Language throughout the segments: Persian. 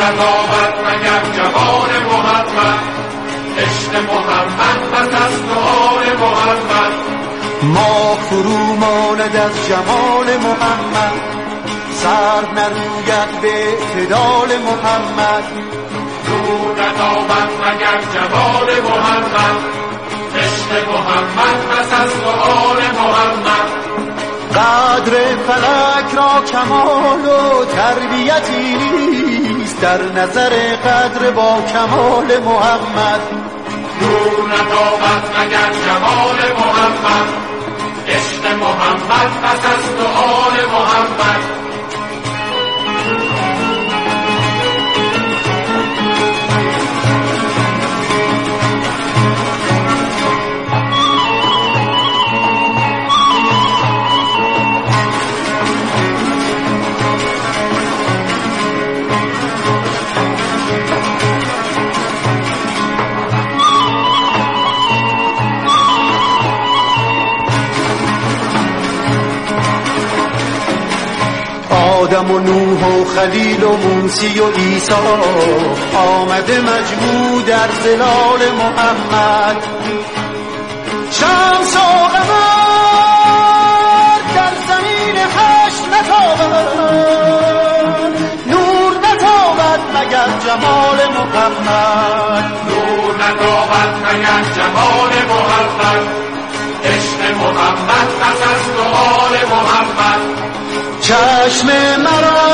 ندارد مگر جمال محمد، عشق محمد پس از آل محمد. ما فرو ماند از جمال محمد، سر نروید به اعتدال محمد. نور ندارد مگر جمال محمد، عشق محمد پس از آل محمد. قدر فلک را کمال و تربیتی نیست در نظر قدر با کمال محمد. نور ندارد مگر جمال محمد، عشق محمد پس از آل محمد. آدم و نوح و خلیل و موسی و عیسی آمده مجموع در ظلال محمد. شمس و قمر در زمین حشر نتابد، نور نتابد مگر جمال محمد. نور ندارد مگر جمال محمد، عشق محمد پس از آل محمد. چشم مرا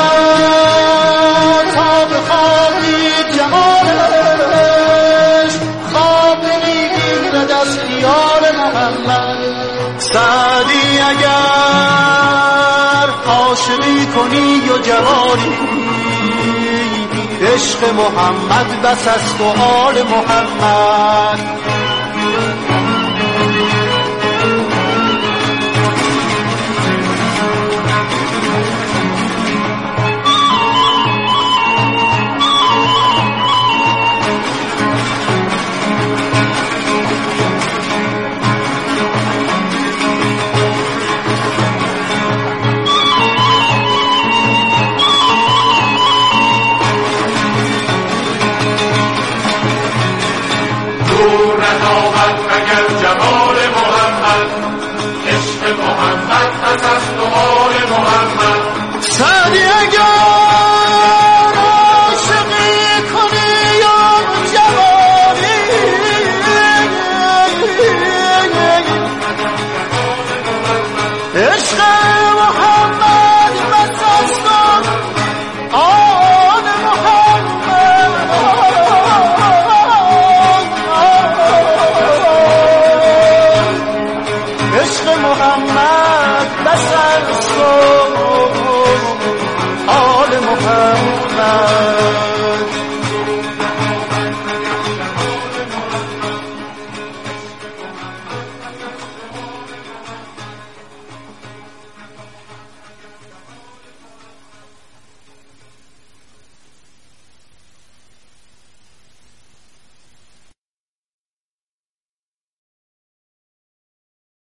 تا بخواهی جمالش، خواب نمیگیرد از خیال محمد. سعدی اگر عاشقی کنی و جوانی، عشق محمد بس است و آل محمد. نور ندارد مگر جمال محمد، عشق محمد پس از آل محمد. سعدی اگر عاشقی کنی یا جوانی، عشق محمد بس است و آل محمد. عشق محمد بس است و آل محمد.